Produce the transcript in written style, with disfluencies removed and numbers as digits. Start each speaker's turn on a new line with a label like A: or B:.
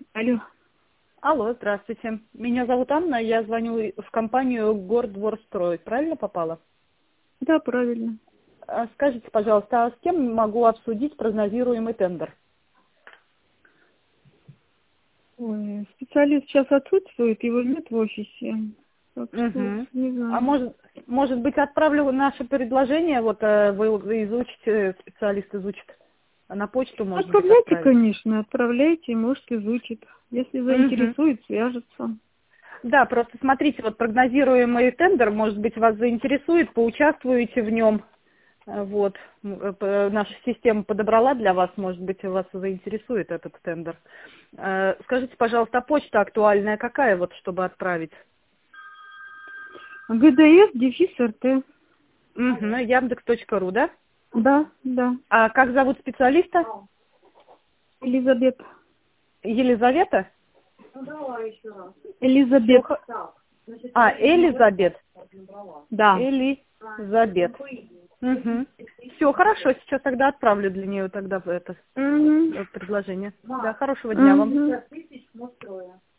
A: Алло.
B: Алло, здравствуйте. Меня зовут Анна, я звоню в компанию Гордворстрой. Правильно попала?
A: Да, правильно.
B: Скажите, пожалуйста, а с кем могу обсудить прогнозируемый тендер?
A: Ой, специалист сейчас отсутствует, его нет в офисе. Так что,
B: Угу.
A: не
B: А
A: знаю.
B: может быть, отправлю наше предложение, вот вы изучите, специалист изучит, а на почту, может быть,
A: Отправляйте,
B: отправить?
A: конечно, отправляйте, может, изучит. Если
B: Угу.
A: заинтересует, свяжется.
B: Да, просто смотрите, вот прогнозируемый тендер, может быть, вас заинтересует, поучаствуете в нем. Вот, наша система подобрала для вас, может быть, вас заинтересует этот тендер. Скажите, пожалуйста, а почта актуальная какая, вот, чтобы отправить?
A: ГДС, дефис РТ.
B: Угу, Яндекс.ру, да?
A: Да, да.
B: А как зовут специалиста?
A: Элизабет.
B: Елизавета?
A: Элизабет.
B: Элизабет.
A: Да.
B: Элизабет. Угу. Все, хорошо, сейчас тогда отправлю для нее тогда это
A: Угу.
B: предложение. Да, хорошего дня вам.
A: Угу.